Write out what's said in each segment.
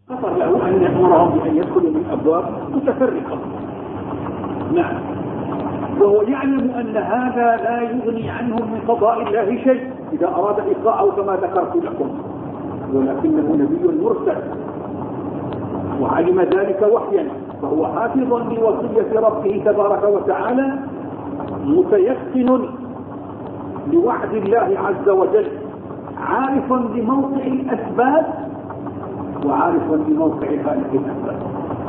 خطر له أن يأمرهم بأن يدخلوا من أبواب متفرقة. نعم، وهو يعلم أن هذا لا يغني عنهم من قضاء الله شيء إذا أراد إيقاعه كما ذكرت لكم، ولكنه نبي مرسل وعلم ذلك وحيا، فهو حافظ لوصية ربه تبارك وتعالى، متيقن لوعد الله عز وجل، عارف بموقع الأسباب وعارف بموقع خالق الأسباب،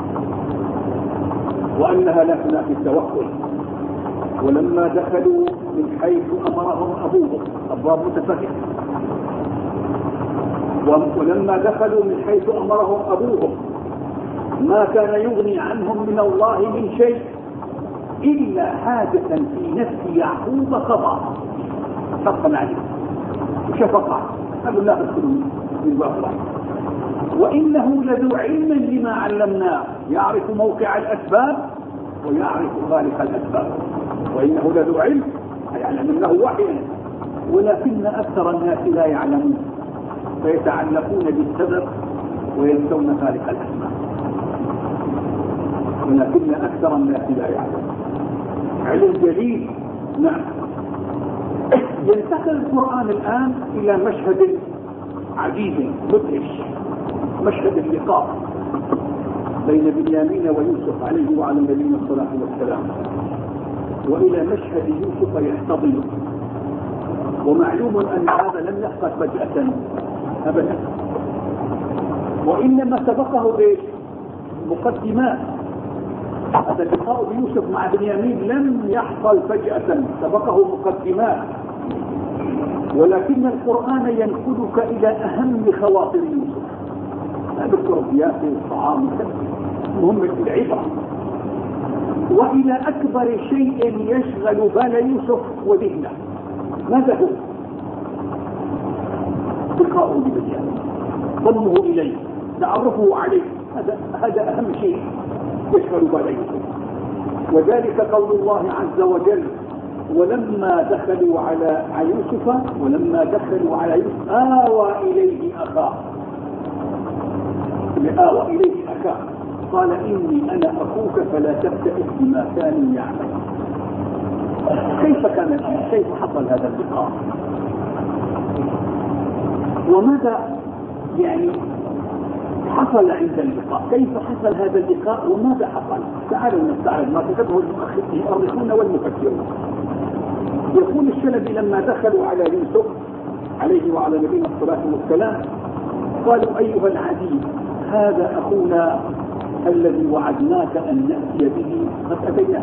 وأنها لا تنافي التوكل. ولما دخلوا من حيث أمرهم أبوهم، أبواب متفرقة، ولما دخلوا من حيث أمرهم أبوهم ما كان يغني عنهم من الله من شيء إلا حاجة في نفس يعقوب قضاء حقا عليه وشفقة، قالوا لا تدخلوا من باب الله، وإنه لذو علم لما علمناه، يعرف موقع الأسباب ويعرف خالق الأسباب، وإنه لذو علم يعلم أنه وحي، ولكن أكثر الناس لا يعلمون، فيتعلقون بالسبب وينسون خالق الأسباب، ولكن أكثر الناس لا يعلمون. علم جليل. نعم. ينتقل القرآن الآن إلى مشهد عجيب مدهش، مشهد اللقاء بين بنيامين ويوسف عليه وعلى نبينا الصلاة والسلام، وإلى مشهد يوسف يحتضن. ومعلوم أن هذا لم يحصل فجأة أبدا، وإنما سبقه بمقدمات. هذا اللقاء بيوسف مع بنيامين لم يحصل فجأة، سبقه مقدمات، ولكن القرآن ينقلك إلى أهم خواطر يوسف. أذكر ضيافه والطعام مهم العبرة، وإلى أكبر شيء يشغل بال يوسف وذهنه. ماذا هو؟ لقاؤه ببنيامين، ضمه إليه، تعرفه عليه، هذا أهم شيء يشغل بال يوسف. وذلك قول الله عز وجل: ولما دخلوا على يوسف آوى إليه أخاه، قال إني أنا أخوك فلا تبتئس بما كانوا يعملون. كيف كان الأمر؟ كيف حصل هذا اللقاء؟ وماذا حصل عند اللقاء؟ كيف حصل هذا اللقاء وماذا حصل؟ تعالوا نستعرض ما كتبه المؤرخون والمفكرون. يقول الشلبي: لما دخلوا على يوسف عليه وعلى نبينا الصلاة والسلام قالوا: أيها العزيز، هذا أخونا الذي وعدناك أن نأتي به قد أتيناك.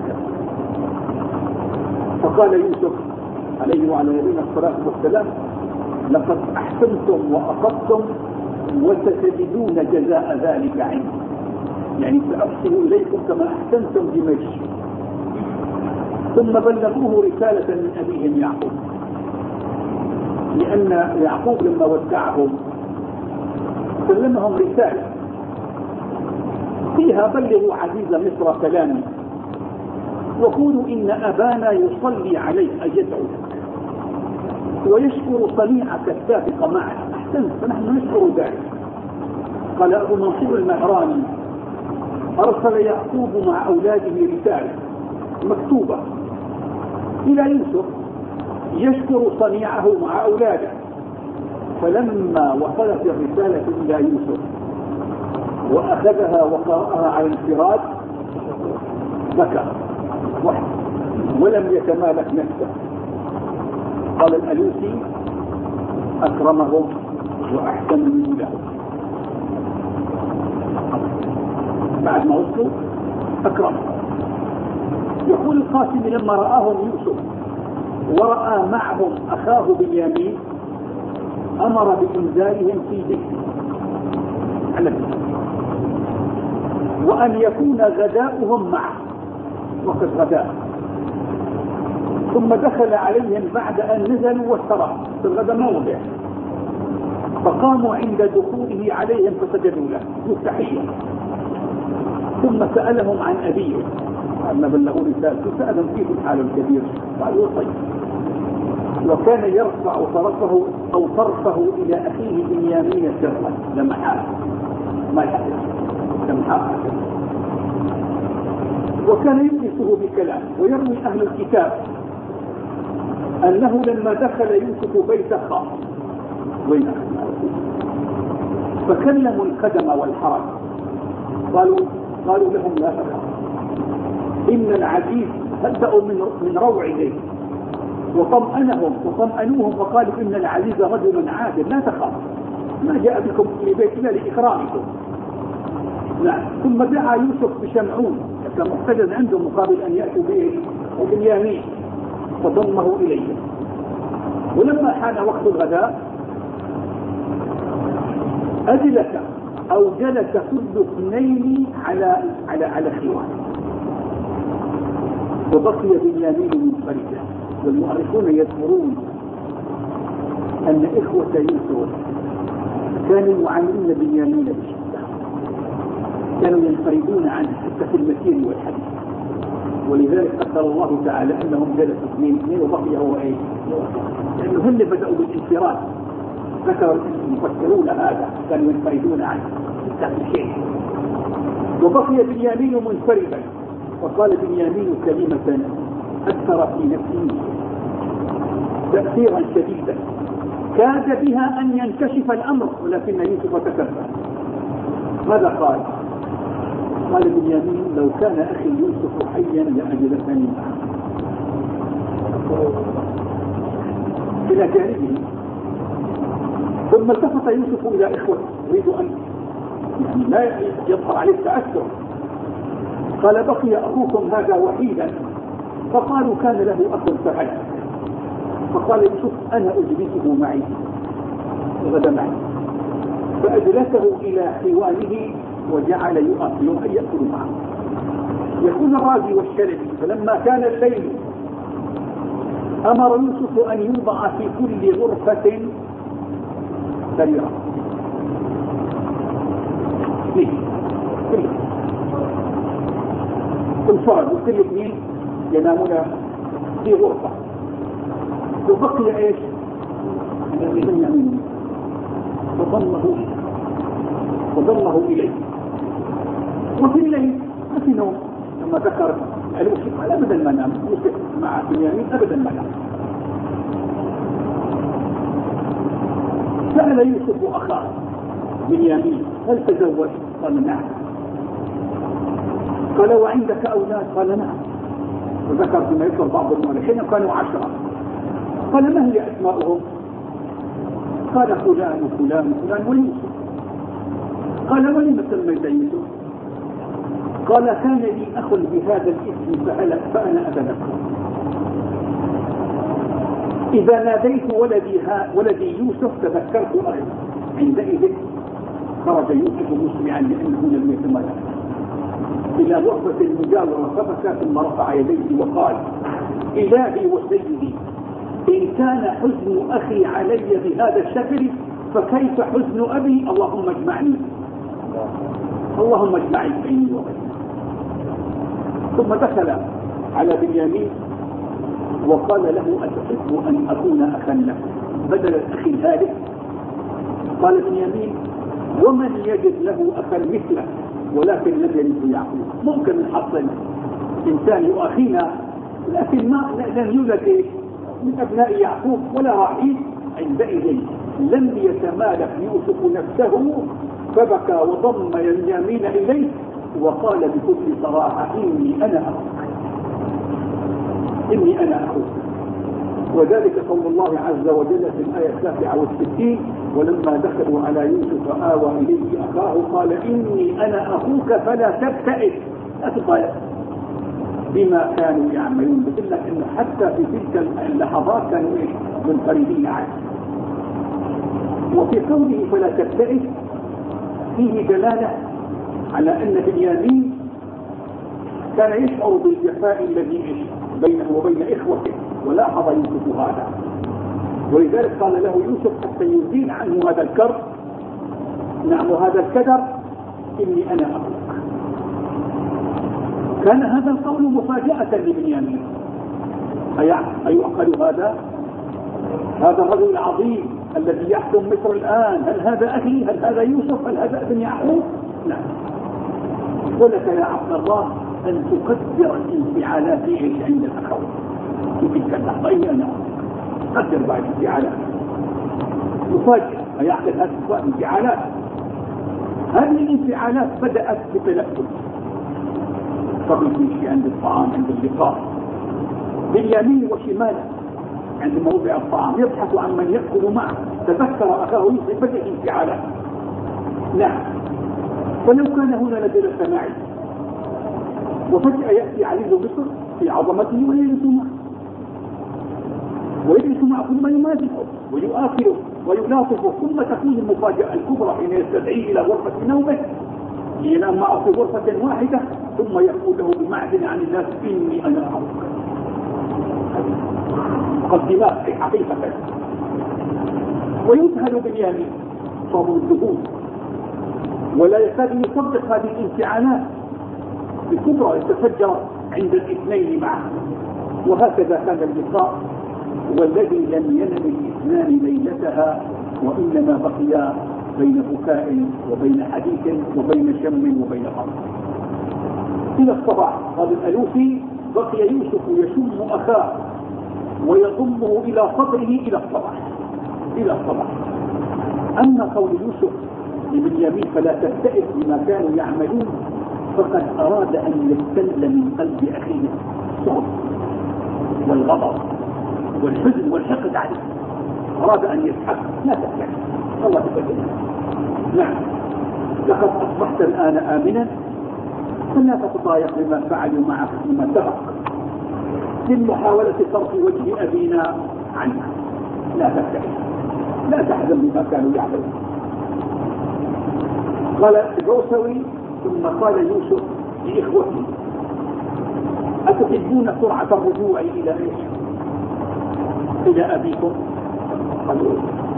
فقال يوسف عليه وعلى نبينا الصلاة والسلام: لقد أحسنتم وأصبتم وستجدون جزاء ذلك عندي، سأحسن إليكم كما أحسنتم بمجد. ثم بلغوه رسالة من أبيهم يعقوب، لأن يعقوب لما ودعهم سلمهم رسالة فيها: بلغوا عزيز مصر كلامي وقولوا إن أبانا يصلي عليك، أي يدعو لك، ويشكر صنيعك السابق معك، أحسنت فنحن نشكر ذلك. قال أبو منصور المهراني: أرسل يعقوب مع أولاده رسالة مكتوبة إلى يوسف يشكر صنيعه مع أولاده، فلما وصلت الرسالة إلى يوسف وأخذها وقرأها على الانفراد بكى وحده ولم يتمالك نفسه. قال الألوسي: أكرمهم وأحسن منه لهم. بعد ما وصلوا أكرمهم. يقول القاسم: لما رآهم يوسف ورأى معهم أخاه بنيامين أمر بإنزالهم في ذكر وأن يكون غداؤهم معه، وقد غداء. ثم دخل عليهم بعد أن نزلوا واستراحوا في الغداء موضع، فقاموا عند دخوله عليهم فسجدوا له بالتحية. ثم سألهم عن أبيهم، لما بلغوا رسالته سألهم: كيف الحال الكبير؟ قالوا: طيب. وكان يرفع طرفه إلى أخيه بنيامين سرا لمحال، ما يحدث سمحاء. وكان يؤنسه بكلام. ويروي أهل الكتاب أنه لما دخل يوسف بيت خاص وين فكلموا القدم والحرج، قالوا لهم لا تخاف، إن العزيز هدأوا من روعه وطمأنوهم وقالوا إن العزيز رجل عادل لا تخاف، ما جاء بكم في بيتنا لإكرامكم. نعم. ثم دعا يوسف بشمعون كان محتجز عنده مقابل أن يأتوا به وبنيامين فضمه إليه. ولما حان وقت الغداء أجلس أو جلس كل اثنين على خوان، وبقي بنيامين منفردا. والمؤرخون يذكرون أن إخوة يوسف كانوا يعاملون بنيامين بشدة، كانوا ينفردون عنه حتى في المسير والحديث. ولذلك قدر الله تعالى أنهم جلسوا اثنين وبقي هو إيه؟ لأنه هم بدأوا بالانفراد. ذكر المفسرون هذا كانوا ينفردون عنه حتى في الشيء. وبقي بنيامين منفردا، وقال بنيامين كلمة أثر في نفسه تأثيرا شديدا كاد بها أن ينكشف الأمر، ولكن يوسف تكبر. ماذا قال؟ قال بنيامين لو كان أخي يوسف حيا لأجلسني معه إلى جانبه. ثم التفت يوسف إلى إخوته يريد أن لا يظهر عليه التأثر. قال بقي أخوكم هذا وحيدا، فقالوا كان له أخ فهلك. فقال يوسف أنا أجلسه معي غدا معي، فأجلسه إلى حوانه وجعل يأكل معه. يكون الراجي والشربي. فلما كان الليل أمر يوسف أن يوضع في كل غرفة سريرة كل فرد وكل اثنين ينامون في غرفة. وبقي ايش؟ وضمه إليه. وفي الليل ما في نوم. لما ذكر يوسف قال أبدا ما نام، يوسف مع بنيامين أبدا ما نام. سأل يوسف أخاه بنيامين هل تزوج؟ قال نعم. قال وعندك أولاد؟ قال نعم. وذكر فيما يذكر بعض المؤرخين كانوا 10. قال ما هي أسماؤهم؟ قال فلان وفلان وفلان ويوسف. قال ولم سميت يوسف؟ قال كان لي أخ بهذا الاسم فهلك فأنا أبلغه. إذا ناديت ولدي يوسف تذكرت أخي. عندئذ خرج يوسف مسرعا لأنه لم يتملك إلى غرفة المجاورة فبكى ثم رفع يديه وقال إلهي وسيدي إن كان حزن أخي علي بهذا الشكل فكيف حزن أبي؟ اللهم اجمعني بيني وبينه. ثم دخل على بنيامين وقال له أتحب أن أكون أخا لك بدل الأخ الهالك؟ قال بنيامين ومن يجد له أخا مثله ولكن لم يلد يعقوب. ممكن نحصل إنسان يؤخينا لكن ما لم يولد من أبناء يعقوب ولا رحيم. عندئذ لم يتمالك يوسف نفسه فبكى وضم بنيامين إليه وقال بكل صراحة إني أنا أخوك. وذلك قول الله عز وجل في الآية 69 ولما دخلوا على يوسف آوى إليه أخاه قال إني أنا أخوك فلا تبتئس. لا تطالب بما كانوا يعملون. بقول لك إنه حتى في تلك اللحظات كانوا منفردين عنه. وفي قوله فلا تبتئس فيه دلالة على أن بنيامين كان يشعر بالجفاء الذي بينه وبين إخوته ولاحظ يوسف هذا. ولذلك قال له يوسف حتى يزيل عنه هذا الكرب نعم وهذا الكدر إني أنا أخوك. كان هذا القول مفاجأة لبنيامين. أيعقل هذا الرجل العظيم الذي يحكم مصر الآن هل هذا أخي؟ هل هذا يوسف؟ هل هذا ابن يعقوب؟ لا. ولك يا عبد الله أن تقدر الانفعالات عند الأخوة في تلك اللحظة. أنا قدر بعض الانفعالات مفاجئة ما يحدث هذه الانفعالات. هذه الانفعالات بدأت بتلفت قبل كل شيء عند الطعام، عند اللقاء، باليمين وشماله عند موضع الطعام يبحث عن من يأكل معه. تذكر أخاه يوسف بدأ انفعالات. نعم. ولو كان هنا لجلس معي وفجأة يأتي عزيز مصر في عظمته ويجلس مع كل من يمازحه ويؤكله ويلاطفه، ثم تكون المفاجأة الكبرى حين يستدعيه إلى غرفة نومه لينام معه في غرفة واحدة، ثم يقول له بمعزل عن الناس إني أنا أخوك. مقدمات حقيقة. ويذهل باليمين صبر الذهول ولا يكاد يصدق هذه الانفعالات الكبرى تتفجر عند الاثنين معه. وهكذا كان اللقاء والذي لم ينم الاثنان ليلتها، وإنما بقيا بين بكاء وبين حديث وبين شم وبين غم إلى الصباح. قال الألوفي: بقي يوسف يشم أخاه ويضمه إلى صدره إلى الصباح. أما قول يوسف لبنيامين فلا تبتئس بما كانوا يعملون، فقد أراد أن يستل من قلب أخيه الصغر والغضب والحزن والحقد عليه. أراد أن يسحق. لا تبتئس، الله تبتئس. نعم، لقد أصبحت الآن آمنا، فلا تتضايق بما فعلوا معك فيما سبق من محاولة صرف وجه أبينا عنك. لا تبتئس، لا تحزن بما كانوا يعملون. قال العوسوي: ثم قال يوسف لإخوته: أتحبون سرعة الرجوع إلى إيش؟ إلى أبيكم؟ قالوا: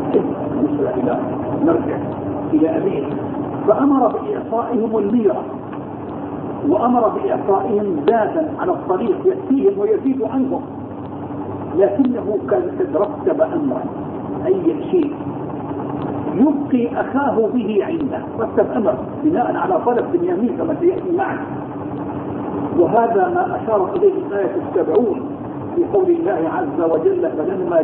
نرجع إلى أبينا. فأمر بإعطائهم الميرة، وأمر بإعطائهم زادا على الطريق يأتيهم ويزيد عنهم، لكنه كان قد رتب أمرا، أي شيء يبقي أخاه به عنده، رتب أمر بناء على طلب بنيامين كما سيأتي معنا. وهذا ما أشار إليه الآية 70 في قول الله عز وجل: فلما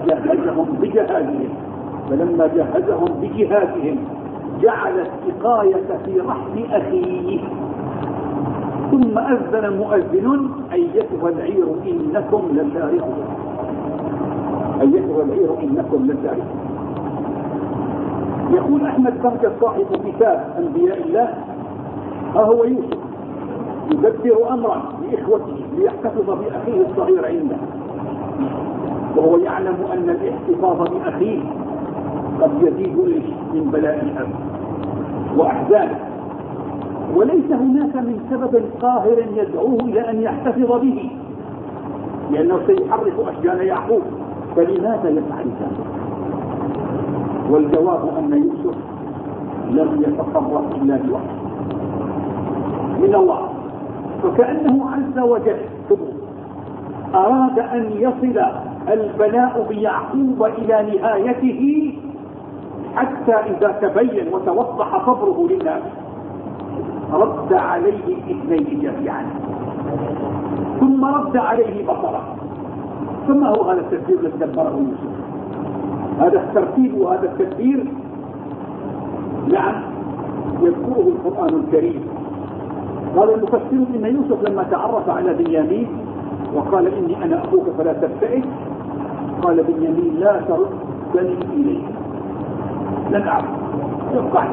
جهزهم بجهازهم جعل السقاية في رحم أخيه ثم أذن مؤذن: أيتها العير إنكم لسارقون. يقول أحمد بهجة صاحب كتاب أنبياء الله: ها هو يوسف يدبر أمرا لإخوته ليحتفظ بأخيه الصغير عنده، وهو يعلم أن الاحتفاظ بأخيه قد يزيد من بلاء الأب وأحزانه، وليس هناك من سبب قاهر يدعوه إلى أن يحتفظ به، لأنه سيحرك أشجان يعقوب، فلماذا يفعل ذلك؟ والجواب أن يوسف لم يتصرف إلا بوحي من الله، فكأنه عز وجل أراد أن يصل البلاء بيعقوب إلى نهايته، حتى إذا تبين وتوضح صبره للناس رد عليه الاثنين جميعا، ثم رد عليه بصره. ثم هو هذا التدبير الذي دبره يوسف، هذا الترتيب وهذا التدبير نعم يذكره القرآن الكريم. قال المفسرون إن يوسف لما تعرف على بنيامين وقال: إني أنا أخوك فلا تبتئس، قال بنيامين: لا تردني إليه، لن أعرف يبقى،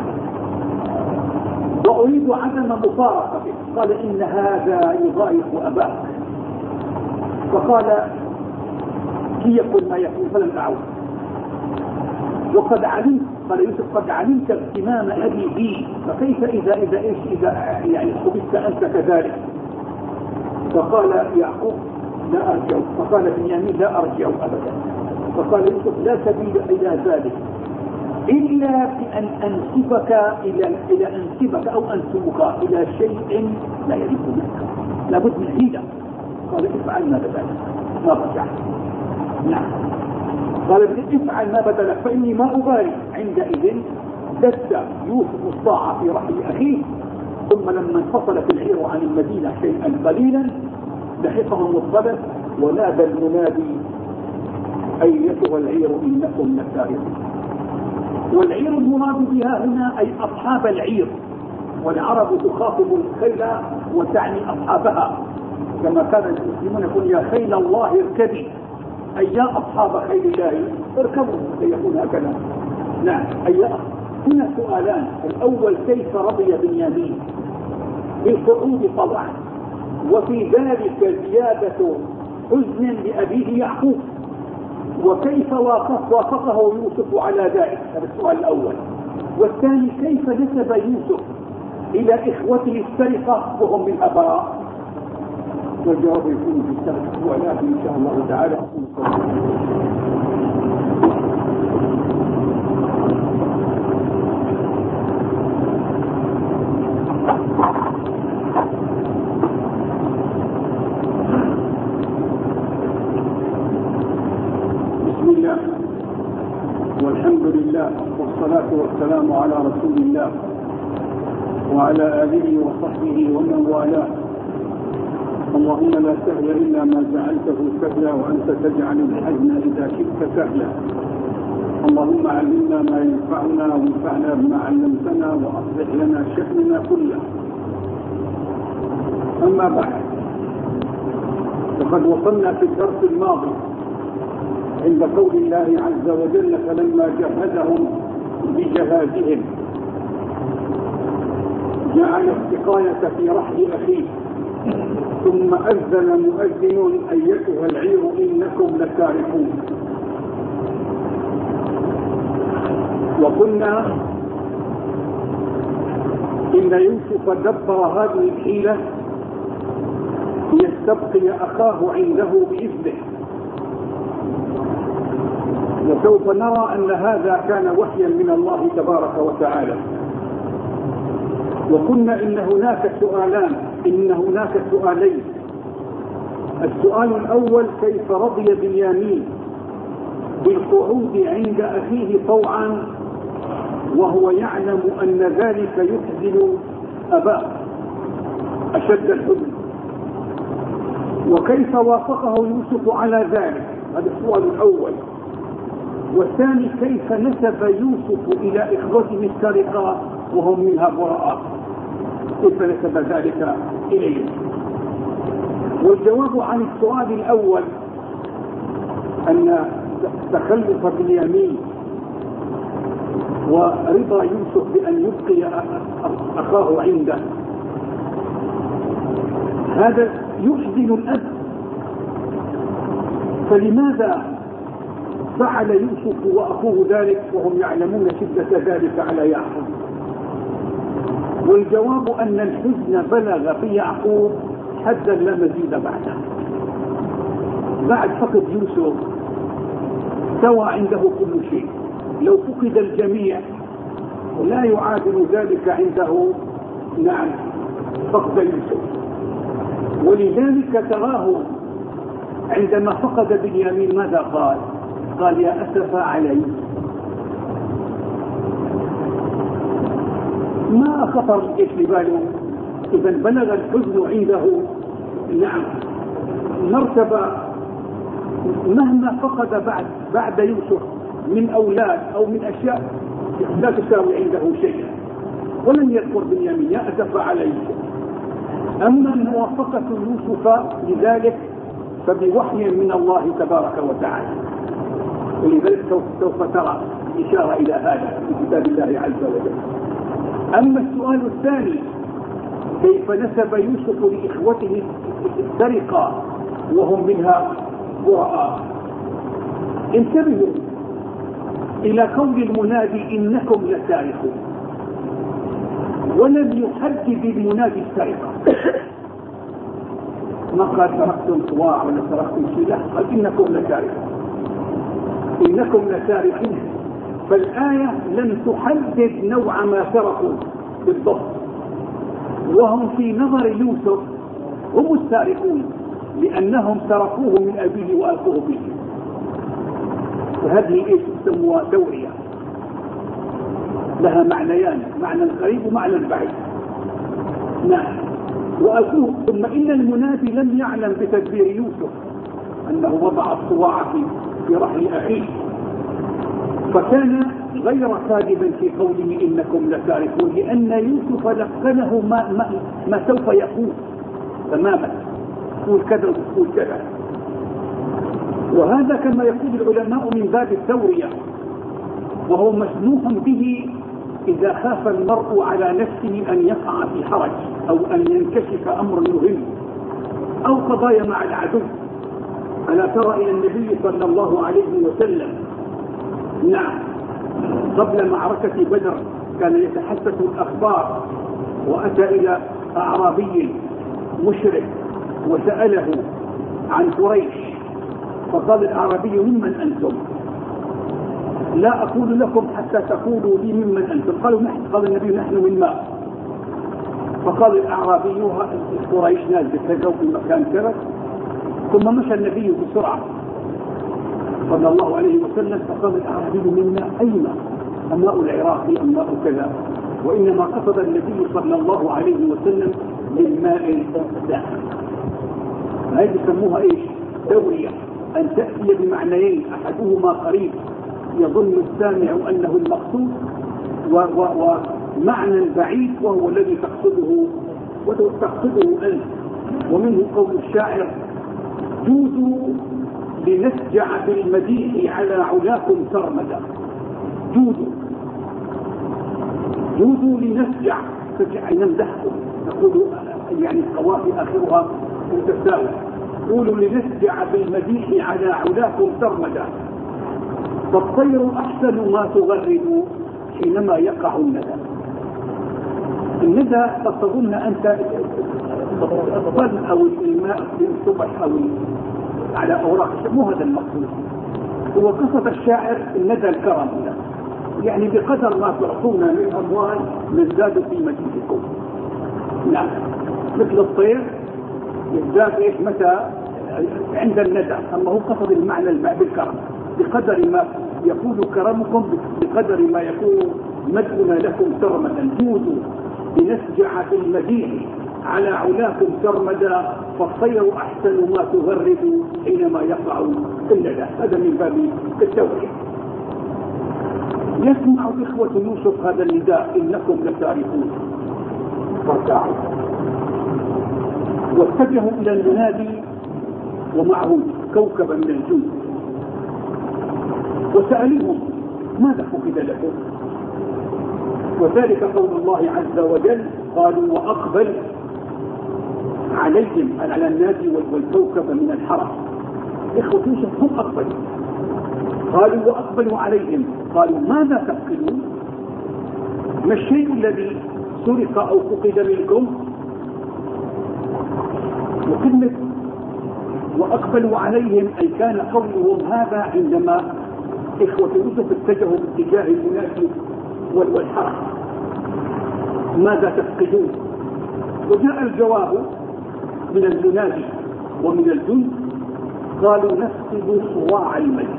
وأريد عدم مفارقته. قال: إن هذا يضايق أباك. فقال: ليكن ما يكون فلن أعود. وقد علمت، قال يوسف: قد علمت اهتمام أبي بي، فكيف إذا يعني خبثت أنت كذلك؟ فقال يعقوب: لا أرجع. فقال بنيامين: لا أرجع أبدا. فقال يوسف: لا سبيل إلى ذلك إلا بأن أنسبك أو أنسبك إلى شيء لا يليق بك، لابد من حيلة. قال: افعل ما بدأت، ما رجعت. نعم. قال افعل ما بدا لك فإني ما أبالي. عندئذ دس يوسف الصاع في رحل أخيه، ثم لما انفصلت العير عن المدينة شيئا قليلا لحقهم الضبط ونادى المنادي أيتها العير إنكم لسارقون. والعير المراد بها هنا أي أصحاب العير، والعرب تخاطب الخيل وتعني أصحابها، كما كان المسلمون يقول يا خيل الله اركبي، أي يا أصحاب خيل الله اركبوا، سيكون هكذا. نعم. هنا سؤالان: الأول كيف رضي بنيامين بالقعود طبعا، وفي ذلك زيادة حزن لأبيه يعقوب، وكيف وافقه يوسف على ذلك؟ هذا السؤال الأول. والثاني كيف نسب يوسف إلى إخوته السرقة وهم من أبراء؟ والجواب يكون في السؤال الآتي إن شاء الله تعالى. والحمد لله والصلاة والسلام على رسول الله وعلى آله وصحبه ومن والاه. اللهم لا سهل إلا ما جعلته سهلا وأنت تجعل الحزن إذا شئت سهلا. اللهم علمنا ما ينفعنا وانفعنا بما علمتنا وأصلح لنا شأننا كله. أما بعد، فقد وصلنا في الدرس الماضي عند قول الله عز وجل فلما جهزهم بجهازهم جعل السقاية في رحل أخيه ثم أذن مؤذن أيتها العير إنكم لسارقون. وقلنا إن يوسف دبر هذه الحيلة ليستبقي أخاه عنده بإذنه، وسوف نرى أن هذا كان وحيا من الله تبارك وتعالى. وقلنا إن هناك سؤالين. السؤال الأول كيف رضي بنيامين بالقعود عند أخيه طوعا وهو يعلم أن ذلك يحزن أباه أشد الحزن، وكيف وافقه يوسف على ذلك؟ هذا السؤال الأول. والثاني كيف نسب يوسف إلى إخوته السرقة وهم منها براء؟ كيف نسب ذلك إليه؟ والجواب عن السؤال الأول أن تخلف بنيامين ورضا يوسف بأن يبقي أخاه عنده هذا يحزن الأب. فلماذا فعل يوسف وأخوه ذلك وهم يعلمون شدة ذلك على يعقوب؟ والجواب أن الحزن بلغ في يعقوب حدا لا مزيد بعده. بعد فقد يوسف سوى عنده كل شيء، لو فقد الجميع لا يعادل ذلك عنده نعم فقد يوسف. ولذلك تراه عندما فقد بنيامين ماذا قال؟ قال يا أسف على يوسف. ما خطر إيش لباله؟ إذا بلغ الحزن عنده نعم مرتبة مهما فقد بعد يوسف من أولاد أو من أشياء لا تساوي عنده شيئا، ولم يذكر بنيامين يا أسف على يوسف. أما موافقة يوسف لذلك فبوحي من الله تبارك وتعالى، ولذلك سوف ترى إشارة إلى هذا في كتاب الله عز وجل. أما السؤال الثاني كيف نسب يوسف لإخوته السرقة وهم منها براء؟ انتبهوا إلى قول المنادي إنكم لسارقون، ولم يحدد المنادي السرقة. ما قال سرقتم صواع ولا سرقتم شيء، قال إنكم لسارقون، إنكم لسارقون. فالآية لم تحدد نوع ما سرقوا بالضبط، وهم في نظر يوسف هم السارقون لأنهم سرقوه من أبيه وألقوه به. وهذه ايش تسموها دورية، لها معنيان، معنى قريب ومعنى بعيد. نعم. وأقول ثم إن المنادي لم يعلم بتدبير يوسف أنه وضع الصواع في رحل أخيه، فكان غير كاذبا في قوله إنكم لتعرفون، لأن يوسف لقنه ما سوف يقول تماما، يقول كذا ويقول كذا. وهذا كما يقول العلماء من باب التورية، وهو مسموح به إذا خاف المرء على نفسه أن يقع في حرج أو أن ينكشف أمر مهم أو قضايا مع العدو. ألا ترى إلى النبي صلى الله عليه وسلم نعم قبل معركة بدر كان يتحدث الأخبار، وأتى إلى أعرابي مشرك وسأله عن قريش، فقال الأعرابي ممن أنتم؟ لا أقول لكم حتى تقولوا لي ممن أنتم. قالوا نحن. قال النبي نحن من ماء. فقال الأعرابي قريش ناس بكذا في مكان كذا. ثم مشى النبي بسرعة صلى الله عليه وسلم، فقال الأعرابي منا أي ماء؟ الماء العراقي أم ماء كذا؟ وإنما قصد النبي صلى الله عليه وسلم للماء الدافئ. هذه يسموها ايش؟ دورية، أن تأتي بمعنيين أحدهما قريب يظن السامع أنه المقصود، ومعنى بعيد وهو الذي تقصده أنت. ومنه قول الشاعر جودوا لنسجع بالمديح على علاكم سرمدا. جودوا لنسجع، سجع نمدحكم، نقول يعني القوافي آخرها متساوي. قولوا لنسجع بالمديح على علاكم سرمدا، فالطير أحسن ما تغرد حينما يقع الندى. الندى قد تظن أنت الظل أو الماء في الصبح أو على أوراق، مو هذا المقصود. هو قصة الشاعر الندى الكرم، يعني بقدر ما تعطونا من أموال نزداد في مجيدكم. نعم، مثل الطير يزداد إيش متى عند الندى، أما هو قصد المعنى بالكرم، بقدر ما يكون كرمكم بقدر ما يكون مدنا لكم سرمدا. جودوا لنسجع في المديح على علاكم سرمدا، فالطير أحسن ما تغرد حينما يقع الندى. هذا من باب التوحيد. يسمع إخوة يوسف هذا النداء إنكم لتعرفون، فارتاعوا واتجهوا إلى المنادي ومعه كوكبا من الجند، وسألهم ماذا فقد لكم؟ وذلك قول الله عز وجل قالوا وأقبل عليهم على النادي والكوكب من الحرم. إخوة يوسف هم أقبلوا، قالوا وأقبلوا عليهم، قالوا ماذا تفقدون؟ ما الشيء الذي سرق أو فقد منكم؟ وكلمة وأقبلوا عليهم أي كان قولهم هذا عندما إخوة يوسف اتجهوا باتجاه المنادي والحرم. ماذا تفقدون؟ وجاء الجواب من المنادي ومن الجند، قالوا نفقد صواع الملك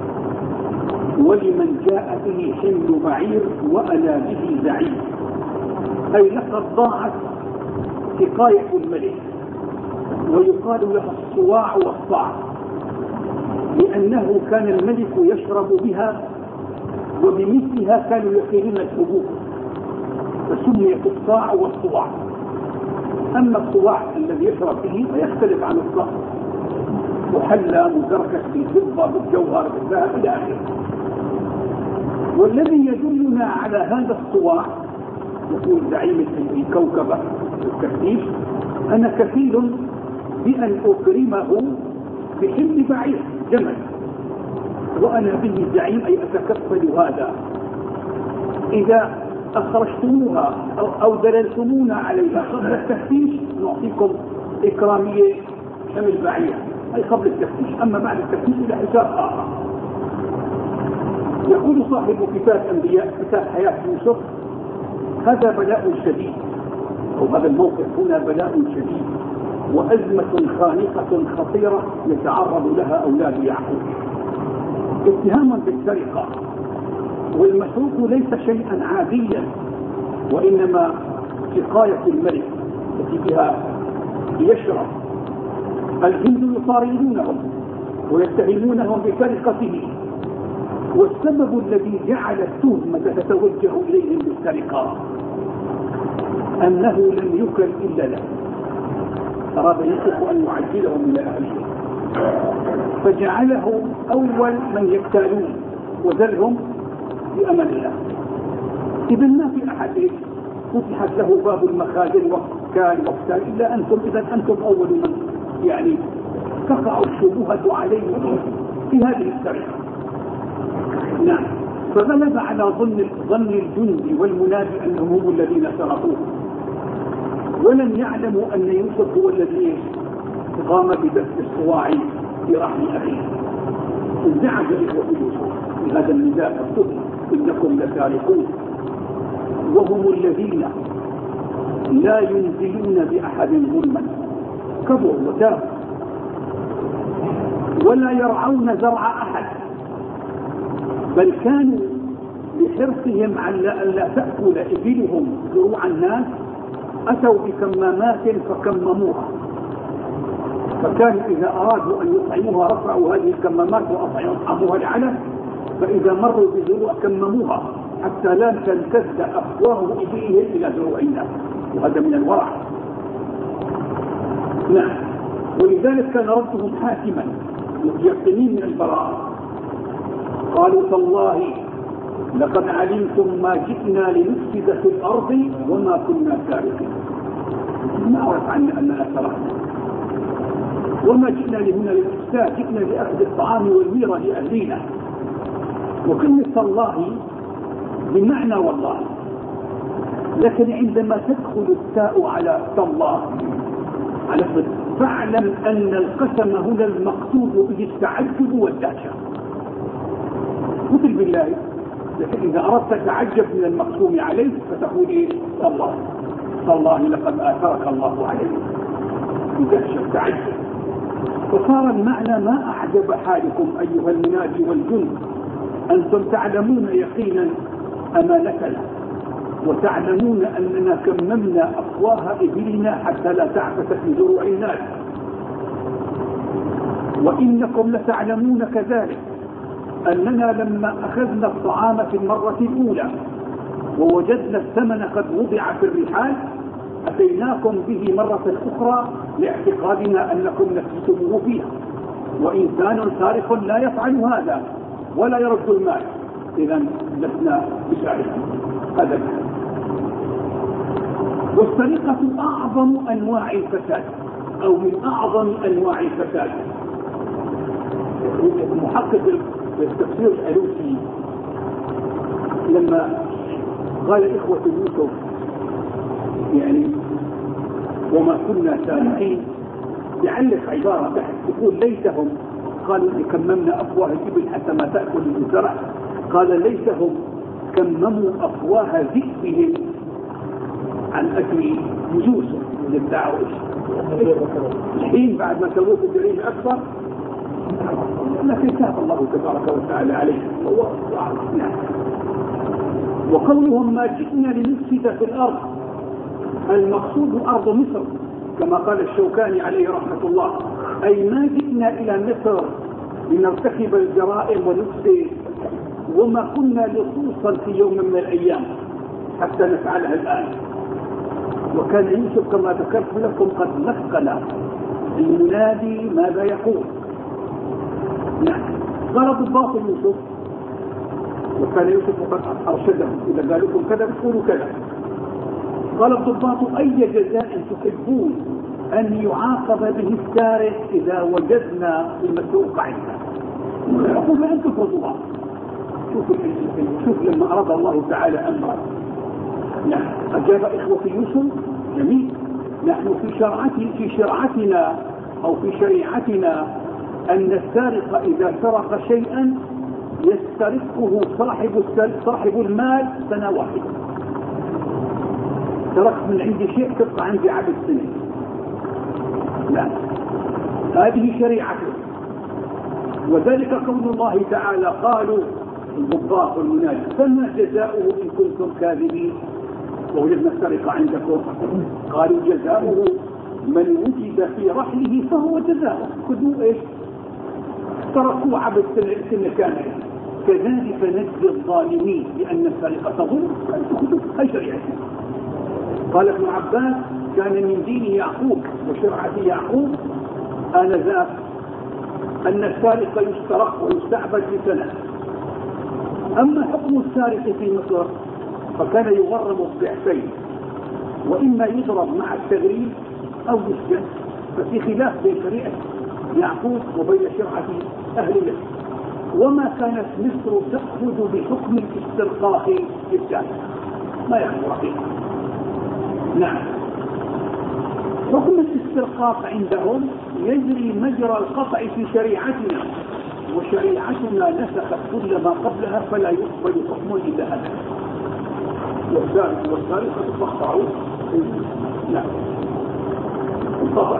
ولمن جاء به حمل بعير وأنا به زعيم، أي لقد ضاعت سقاية الملك، ويقال لها الصواع والصاع لأنه كان الملك يشرب بها، وبمثلها كانوا يقيلون الحبوب، فسميت الصاع والصواع. أما الصواع الذي يشرب به فيختلف عن الصاع، محلى مزركش بالفضة بالجوهر بالذهب إلى آخره. والذي يدلنا على هذا الصواع يقول زعيم الكوكبة التكليف أنا كفيل بأن أكرمه بحمل بعير جمل، وأنا به زعيم أي أتكفل هذا. إذا أخرجتموها أو دللتمونا عليها قبل التفتيش نعطيكم إكرامية حمل بعير، أي قبل التفتيش. أما بعد التفتيش إلى حساب آخر. يقول صاحب كتاب أنبياء كتاب حياة يوسف هذا بلاء شديد، أو هذا الموقف هنا بلاء شديد وأزمة خانقة خطيرة يتعرض لها أولاد يعقوب. اتهاما بالسرقة، والمسروق ليس شيئا عاديا، وإنما سقاية الملك التي بها يشرب. الجند يطاردونهم ويتهمونهم بسرقته، والسبب الذي جعل التهمة تتوجه إليهم بالسرقة أنه لم يكل إلا له، أراد يوسف أن يعجلهم إلى أهله فجعله أول من يقتالون وذلهم بأمن الله. إذا ما في أحد فتحت له باب المخازن وكان وقتال إلا أنتم، إذا أنتم أول من يعني تقع الشبهة عليهم في هذه السرقة. نعم، فغلب على ظن الجند والمنادي أنهم هم الذين سرقوه، ولم يعلموا أن يوسف هو الذي قام بدفع الصواع في رحم أخيه. انزعج إخوة يوسف في هذا النداء الطفل إنكم لسارقون، وهم الذين لا ينزلون بأحد ظلما، كبروا وتابوا ولا يرعون زرع أحد، بل كانوا بحرصهم على أن لا تأكل إبلهم زروع الناس أتوا بكمامات فكمموها، فكانوا إذا أرادوا أن يطعموها رفعوا هذه الكمامات وأطعموها العلف، فإذا مروا بزروع كمموها حتى لا تمتد أفواه إبلهم إلى زروع الناس، وهذا من الورع. نعم، ولذلك كان ردهم حاكما متيقنين من البراءة. قالوا تالله لقد علمتم ما جئنا لنفسد في الأرض وما كنا سارقين، ما عرف عنا أننا سرقنا، وما جئنا لهنا للإفساد، جئنا لأخذ الطعام والميرة لأهلينا. وكلمة تالله بمعنى والله، لكن عندما تدخل التاء على تالله على فاعلم أن القسم هنا المقصود به التعجب والدهشة، مثل بالله. لكن إذا أردت تتعجب من المقسوم عليه فتقول إيه؟ الله تالله لقد آثرك الله عليه، بدهشة تعجب. فصار المعنى ما أعجب حالكم أيها المنادي والجند، أنتم تعلمون يقينا أمانتنا، وتعلمون أننا كممنا أفواه إبلنا حتى لا تعبث في زروع الناس، وإنكم لتعلمون كذلك أننا لما أخذنا الطعام في المرة الأولى ووجدنا الثمن قد وضع في الرحال أتيناكم به مرة أخرى لاعتقادنا أنكم نفستموه فيها، وإنسان سارق لا يفعل هذا ولا يرد المال، إذا لسنا بسارقين. هذا والسرقة أعظم أنواع الفساد أو من أعظم أنواع الفساد. المحقق التفسير الألوسي لما قال إخوة يوسف يعني وما كنا سارقين، يعلق عبارة تحت يقول ليتهم، قالوا كممنا أفواه الإبل حتى ما تأكل الزرع، قال ليتهم كمموا أفواه ذئبهم عن أكل يوسف للدعوة. الحين بعد ما سووه الجريمة أكبر لكن تاب الله تبارك وتعالى عليه. وقولهم ما جئنا لنفسد في الأرض، المقصود أرض مصر كما قال الشوكاني عليه رحمة الله، أي ما جئنا إلى مصر لنرتكب الجرائم ونفسد، وما كنا لصوصا في يوم من الأيام حتى نفعلها الآن. وكان يوسف كما ذكرت لكم قد نقل المنادي ماذا يقول. نعم، قال ضباط يوسف، وكان يوسف قد أرشدهم إذا قال لكم كذا تقولوا كذا. قال الضباط أي جزاء تحبون أن يعاقب به السارق إذا وجدنا المسروق عندنا؟ يقول أن تفرضوها. شوف لما أراد الله تعالى أمرا. نعم، أجاب إخوة يوسف جميل. نحن في شرعتنا أو في شريعتنا أن السارق إذا سرق شيئا يسترقه صاحب المال سنة واحدة. سرقت من عندي شيء تبقى عندي عدد سنين. لا، هذه شريعته. وذلك قول الله تعالى قالوا الضباط والمنادي فما جزاؤه إن كنتم كاذبين ووجدنا السرقة عندكم قالوا جزاؤه من وجد في رحله فهو جزاؤه خذوا ايش تركوا عبد سنة كاملة كذلك نجزي الظالمين لأن السرقة تظلم خذوا هي شريعتنا. قال ابن عباس كان من دين يعقوب وشرعة يعقوب آنذاك أن السارق يسترق ويستعبد لسنة. أما حكم السارق في مصر فكان يغرم الضعفين وإما يضرب مع التغريب أو يسجن ففي خلاف بين شريعة يعقوب وبين شرعة أهل مصر. وما كانت مصر تأخذ بحكم الاسترقاق للسارق ما يخبر رقيقا. نعم حكم الاسترقاق عندهم يجري مجرى القطع في شريعتنا وشريعتنا نسخت كل ما قبلها فلا يقبل حكم إلا هذا والسارق والسارقة تقطعوا لا القطع.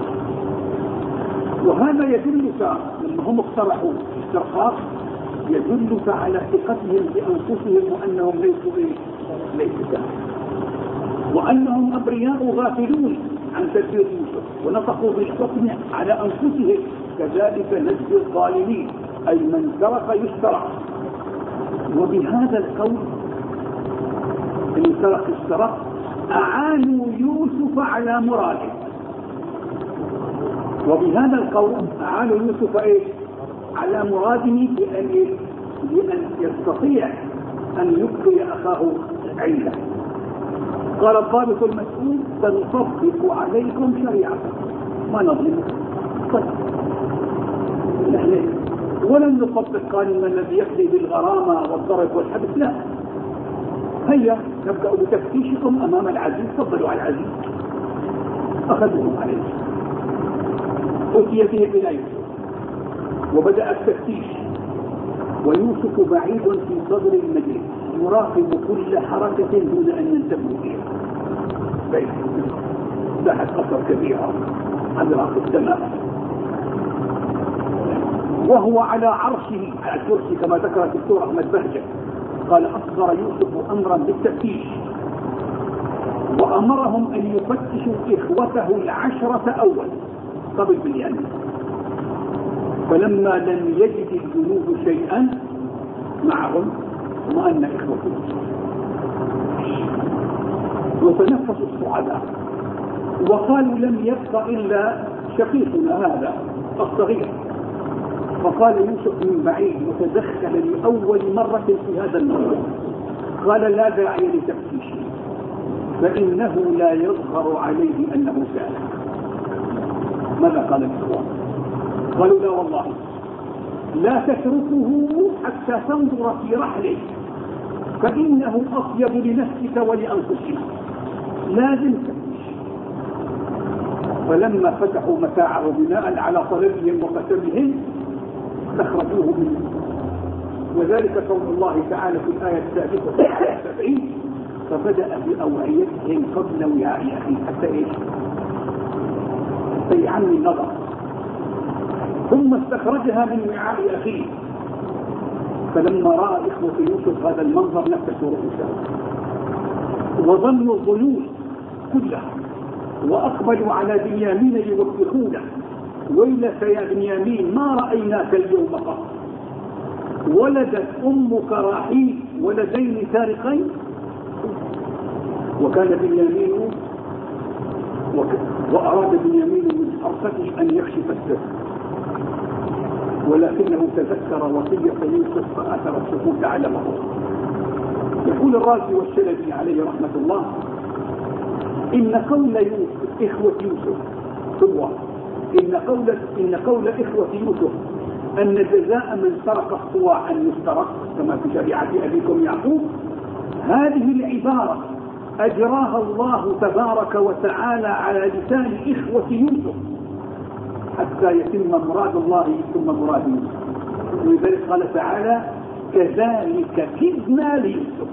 وهذا يدلك لما هم اقترحوا الاسترقاق يدلك على ثقتهم بأنفسهم وأنهم ليسوا كافرين وأنهم أبرياء غافلون عن تدبير يوسف ونطقوا بالحكم على أنفسهم. كذلك نجزي الظالمين أي من سرق يسترق. وبهذا القول إن سرق يسترق أعانوا يوسف على مراده. وبهذا القول أعانوا يوسف إيه؟ على مراده بأن يستطيع أن يبقي أخاه عنده. قال الضابط المسؤول سنطبق عليكم شريعتكم ما نظلم طيب نحن ولن نطبق قانون الذي يقضي بالغرامة والضرب والحبس لا هيا نبدأ بتفتيشكم أمام العزيز. تفضلوا على العزيز أخذوهم عليه أتي به إلى يوسف وبدأ التفتيش ويوسف بعيد في صدر المجلس يراقب كل حركة دون أن ينتبه فيها. بعيد مساحة قصر كبيرة عملاق السماء وهو على عرشه على الكرسي كما ذكرت الدكتور أحمد بهجة. قال أصدر يوسف أمرا بالتفتيش وأمرهم أن يفتشوا إخوته 10 أول قبل بنيامين. فلما لم يجد الجنود شيئا معهم اطمأن إخوته وتنفسوا الصعداء وقالوا لم يبق إلا شقيقنا هذا الصغير. فقال يوسف من بعيد متدخلا لأول مرة في هذا الموضوع قال لا داعي لتفتيشه فإنه لا يظهر عليه أنه سارق. ماذا قال الإخوان؟ قالوا لا والله لا تتركه حتى تنظر في رحله فإنه أطيب لنفسك ولأنفسك لازم تفتش. فلما فتحوا متاعه بناء على طلبهم وقسمهم استخرجوه منه. وذلك قول الله تعالى في الآية 73 فبدأ بأوعيتهم قبل وعاء أخيه حتى إيش؟ حتى يعمي النظر ثم استخرجها من وعاء أخيه. فلما رأى إخوة يوسف هذا المنظر نفسوا رؤوسهم وظنوا الظنون كلها وأقبلوا على بنيامين يوبخونه ويلك يا بنيامين ما رأيناك اليوم قط ولدت أمك راحيل ولدين سارقين. وكان بنيامين وأراد بنيامين من حرصته أن يكشف السر ولكنه تذكر وصية يوسف فأثر السكوت على مهره. يقول الرازي والشلبي عليه رحمة الله إن قول يوسف إخوة يوسف هو إن قول إخوة يوسف أن جزاء من سرق الصواع أن يسترق كما في شريعة أبيكم يعقوب هذه العبارة أجراها الله تبارك وتعالى على لسان إخوة يوسف حتى يتم مراد الله ثم مراد يوسف. ولذلك قال تعالى كذلك كدنا ليوسف.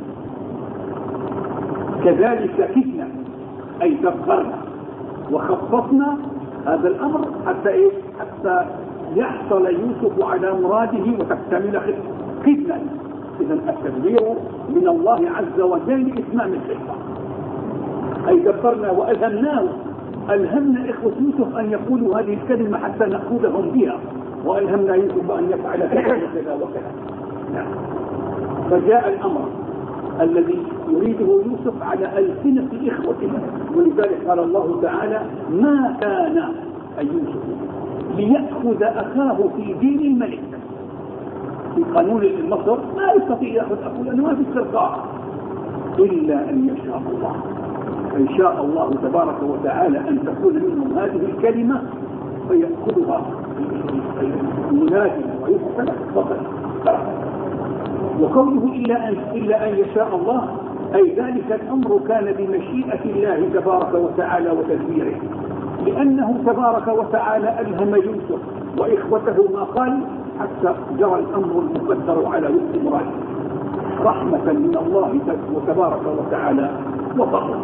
كذلك كدنا أي دبرنا وخططنا هذا الأمر حتى يحصل يوسف على مراده وتكتمل خدمة. إذا التدبير من الله عز وجل لإتمام الخدمة. أي دبرنا وألهمناه، ألهمنا إخوة يوسف أن يقولوا هذه الكلمة حتى نأخذهم بها، وألهمنا يوسف أن يفعل كذا وكذا وكذا. نعم. فجاء الأمر الذي يريده يوسف على ألسنة إخوته، ولذلك قال الله تعالى: ما كان أي يوسف ليأخذ أخاه في دين الملك. في قانون مصر ما يستطيع يأخذ أخوه لأنه ما في استرقاء، إلا أن يشاء الله. إن شاء الله تبارك وتعالى أن تكون منهم هذه الكلمة فيأخذها منادي ويفعل فقط. وقوله إلا أن يشاء الله، أي ذلك الأمر كان بمشيئة الله تبارك وتعالى وتدبيره، لأنه تبارك وتعالى ألهم يوسف وإخوته ما قال حتى جرى الأمر المقدر على وفق مراده، رحمة من الله تبارك وتعالى وفضلا.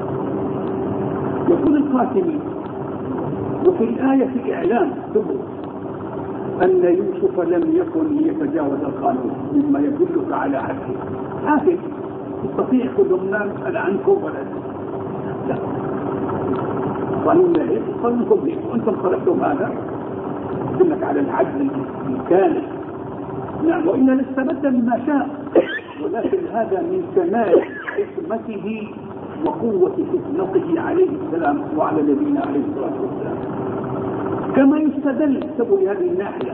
يقول القاسمي: وفي الآية إعلام ثبوت أن يوسف لم يكن ليتجاوز القانون، مما يدلك على عدله. عادل يستطيع كل الناس أسأل عنكم ولا لا، قانون لا هيك، قانونكم هيك، وأنتم خلقتم هذا، يدلك على العدل الكامل. نعم، وإن لاستبد مما شاء، ولكن هذا من كمال حكمته وقوة فتنته عليه السلام وعلى نبينا عليه الصلاة والسلام. كما يستدل سبب هذه الناحية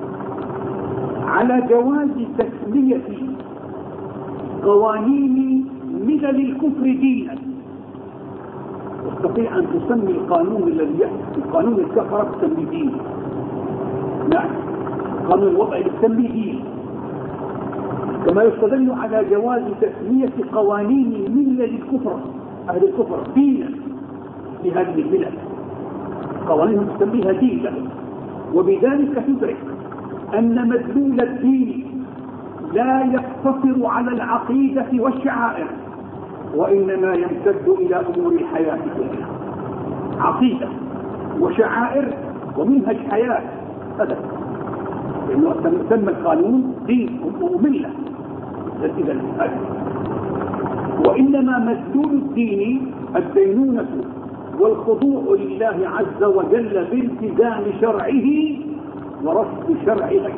على جواز تسمية قوانين ملل الكفر دينا. تستطيع أن تسمي القانون الذي يحدث قانون الكفر تسمي دين. نعم، قانون الوضع تسمي دين. كما يستدل على جواز تسمية قوانين ملل الكفر أهل الكفر دينا لهذه الملل، قوانينهم تسميها دين لهم. وبذلك تدرك أن مدلول الدين لا يقتصر على العقيدة والشعائر، وإنما يمتد إلى أمور الحياة كلها. عقيدة وشعائر ومنهج حياة، هذا لأنه تسمى القانون دين وملة. إذا وإنما مدلول الدين الدينونة والخضوع لله عز وجل بالتزام شرعه ورفض شرع غيره.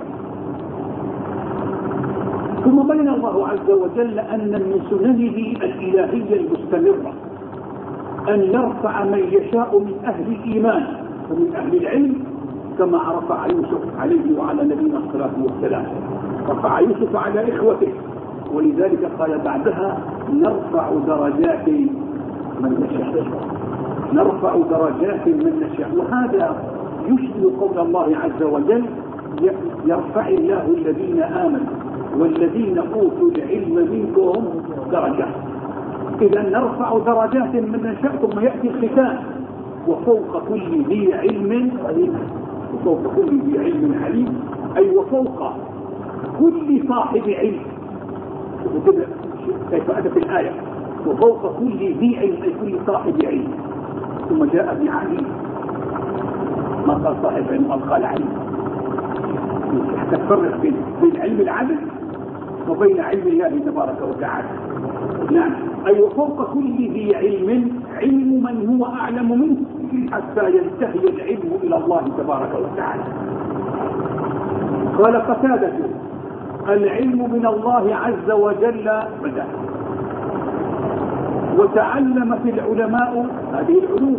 ثم بين الله عز وجل أن من سننه الإلهية المستمرة أن يرفع من يشاء من أهل الإيمان ومن أهل العلم، كما رفع يوسف عليه وعلى نبينا الصلاة والسلام. رفع يوسف على إخوته، ولذلك قال بعدها: نرفع درجات من نشاء، نرفع درجات من نشاء. وهذا يشبه قول الله عز وجل: يرفع الله الذين آمنوا والذين أوتوا العلم منكم درجات. إذا نرفع درجات من نشاء. ثم يأتي الختام: وفوق كل ذي علم عليم. وفوق كل ذي علم عليم، أي وفوق كل صاحب علم. كيف أتت الآية: وفوق كل ذي علم، أي كل صاحب علم. ثم جاء بعليم، ما قال صاحب علم، قال عليم، حتى تفرق بين علم العدل وبين علم الله تبارك وتعالى. نعم، أي وفوق كل ذي علم، علم من هو أعلم منه، حتى ينتهي العلم إلى الله تبارك وتعالى. قال قتادة: العلم من الله عز وجل بدأ، وتعلم في العلماء هذه العلوم،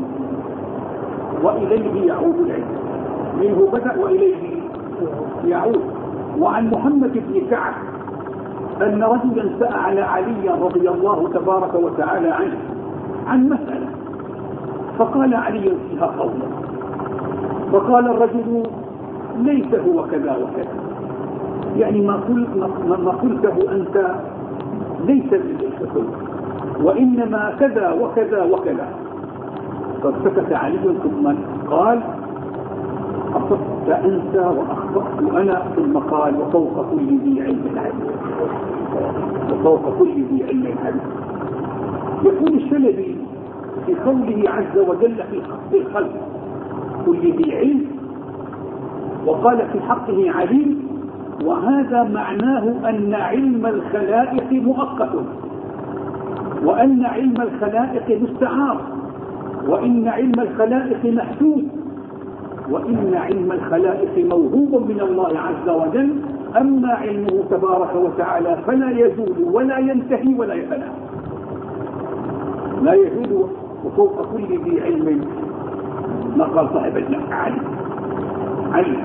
وإليه يعود العلم. منه بدأ وإليه يعود. وعن محمد بن كعب أن رجلا سأل علي رضي الله تبارك وتعالى عنه عن مسألة، فقال علي فيها قولا، فقال الرجل: ليس هو كذا وكذا، يعني ما قلته أنت ليس بالكل، وإنما كذا وكذا وكذا. فسكت علي ثم قال: أصبت أنت وأخطأت أنا. ثم قال: وفوق كل ذي علم عليم، وفوق كل ذي علم عليم. يقول الشلبي في قوله عز وجل في الخلق كل ذي علم، وقال في حقه عليم، وهذا معناه أن علم الخلائق مؤقت، وأن علم الخلائق مستعار، وإن علم الخلائق محدود، وإن علم الخلائق موهوب من الله عز وجل. أما علمه تبارك وتعالى فلا يزول ولا ينتهي ولا يفنى، لا يزول، وفوق كل ذي علم ما قال صاحب النفع علم.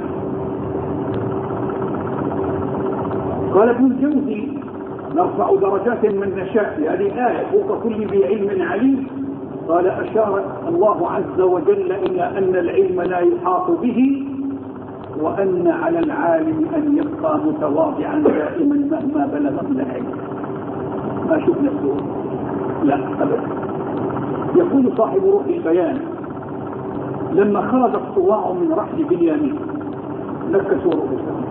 قال ابن الجوزي: نرفع درجات من نشاء في هذه الآية، فوق كل ذي علم عليم. قال: أشار الله عز وجل إلى أن العلم لا يحاط به، وأن على العالم أن يبقى متواضعا دائما مهما بلغ من العلم. ما شفنا السؤال، لا أبدا. يقول صاحب روح البيان: لما خرج الصواع من رحل بنيامين نكسوا رؤوسهم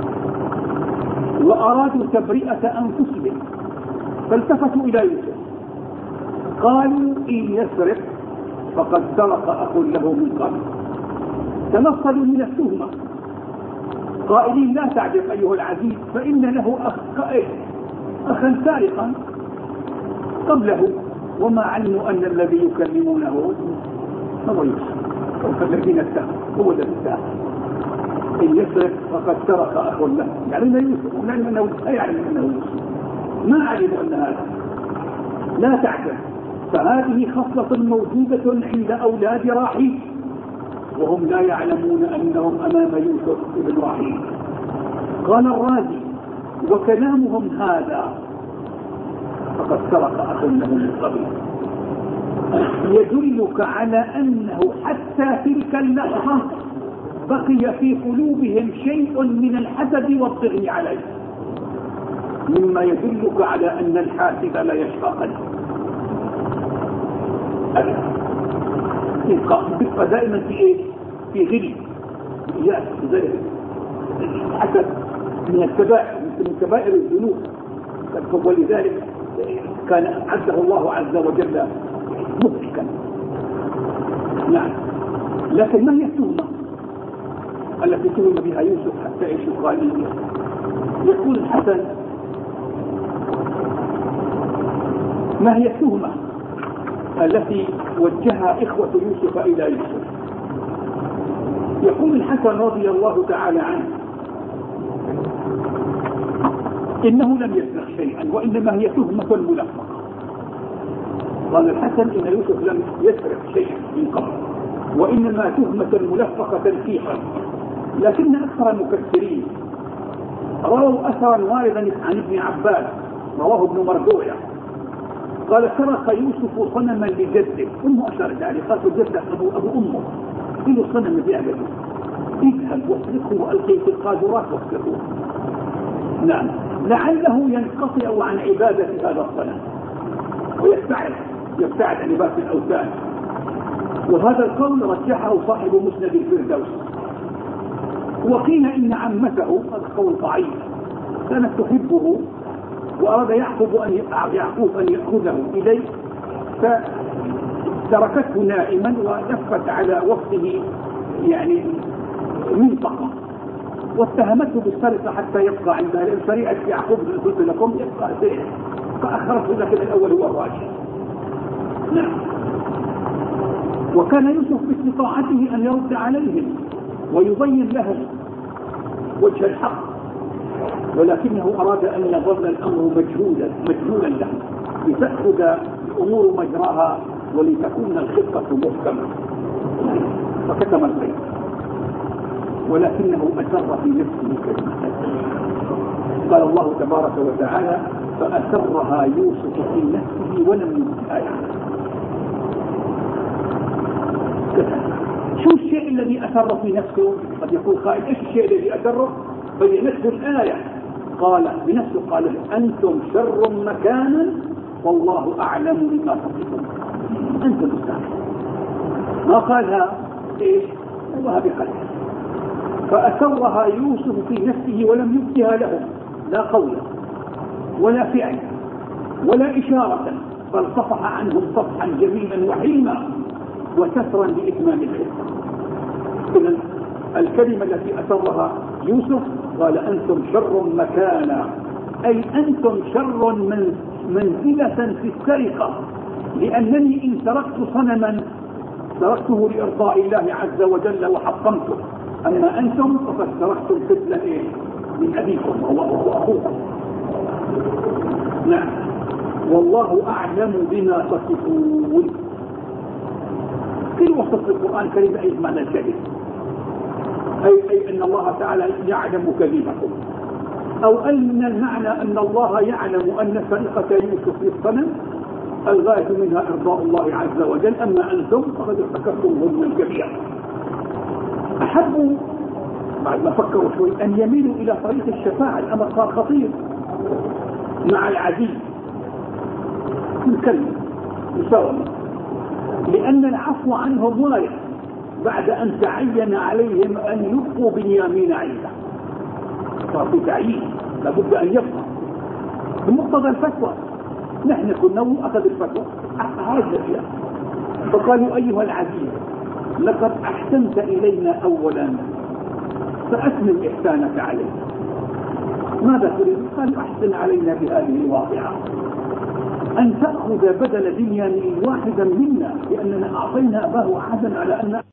وأرادوا تبرئة أنفسهم، فالتفتوا إلى يوسف قالوا: إن يسرق فقد سرق أخ له من قبل. تنصلوا من التهمة قائلين: لا تعجب أيها العزيز، فإن له أخا سارقا قبله، وما علموا أن الذي يكلمونه هو يوسف، فالذين اتهموا هو الذي اتهم. إن يسرق فقد سرق أخ له، يعلم يوسف، لا يعلم أنه يوسف، ما علموا أن هذا. لا تعجب، فهذه خصلة موجودة عند أولاد راحيل، وهم لا يعلمون أنهم أمام يوسف بن راحيل. قال الرازي: وكلامهم هذا فقد سرق أخ له من قبل يدلك على أنه حتى تلك اللحظة بقي في قلوبهم شيء من الحسد والطغي عليه، مما يدلك على أن الحاسد لا يشقى قلبه. تبقى دائما في ايه؟ في غل، يأس، ذلك الحسد من الكبائر، من كبائر الذنوب، ولذلك كان عزه الله عز وجل مضحكا. نعم، لكن ما هي التهمة التي تهم بها يوسف حتى يعيش غاليا؟ يقول الحسن: ما هي التهمة التي وجهها إخوة يوسف إلى يوسف؟ يقول الحسن رضي الله تعالى عنه: إنه لم يسرق شيئا، وإنما هي تهمة ملفقة. قال الحسن: إن يوسف لم يسرق شيئا من قبل، وإنما تهمة ملفقة تلفيقا. لكن أكثر المفسرين رووا أثرا واردا عن ابن عباس، رواه ابن مردوية، قال: سرق يوسف صنما لجده. أمه أشارت عليه، قالت: جده أبو أمه، إله صنم بأبده، اذهب واسرقه وألقيه في القاذورات واسرقوه. نعم، لعله ينقطع عن عبادة هذا الصنم ويبتعد عن عبادة الأوثان. وهذا القول رجحه صاحب مسند الفردوس. وقيل إن عمته، هذا قول ضعيف، كانت تحبه وأراد يعقوب أن يأخذه إليه، فتركته نائما ولفت على وقته يعني منطقة، واتهمته بالسرقة حتى يبقى عندها، لأن سريعة يعقوب قلت لكم يبقى سريع، فأخرته، لكن الأول هو الراجح. نعم. وكان يوسف باستطاعته أن يرد عليهم ويبين لهم وجه الحق، ولكنه أراد أن يظل الأمر مجهولا له، لتأخذ الأمور مجراها ولتكون الخطة محكمة، فكتم البيت، ولكنه أسر في نفسه كلمة. قال الله تبارك وتعالى: فأسرها يوسف في نفسه ولم يبدها يعلم. شو الشيء الذي أسر في نفسه؟ قد يقول قائل: إيش الشيء الذي أسره؟ فبنفس الآية قال بنفسه، قال: أنتم شر مكانا والله أعلم بما تصفون. أنتم مستعجل، ما قالها إيش؟ الله بقلبه. فأسرها يوسف في نفسه ولم يبدها لهم، لا قولا ولا فعلا ولا إشارة، بل صفح عنهم صفحا جميلا وحلما وكثرا لإتمام الخطة. إذن الكلمة التي أسرها يوسف قال أنتم شر مكانا، أي أنتم شر منزلة في السرقة، لأنني إن تركت صنما تركته لإرضاء الله عز وجل وحطمته، أما أنتم فقد تركتم فتنة من أبيكم وأخوكم. نعم. والله أعلم بما تصفون. كل وصف القرآن الكريم أي معنى الكذب، أي أن الله تعالى يعلم كذبكم، أو أن المعنى أن الله يعلم أن سرقة يوسف للصنم الغاية منها إرضاء الله عز وجل، أما أنتم فقد ارتكبتم ظلما كبيرا. أحبوا بعد ما فكروا شوي أن يميلوا إلى طريق الشفاعة. الأمر صار خطير مع العزيز الكلمة مساومة، لأن العفو عنهم وارد بعد أن تعين عليهم أن يبقوا بنيامين عنده. صار في تعيين لابد أن يبقى بمقتضى الفتوى. نحن كنا أخذ الفتوى عرضنا فيها، فقالوا أيها العزيز لقد أحسنت إلينا أولا فأتمم إحسانك علينا. ماذا تريد؟ قالوا أحسن علينا بهذه الواقعة، أن تأخذ بدل بنيامين واحدا منا، لأننا أعطينا أباه أحدا على أن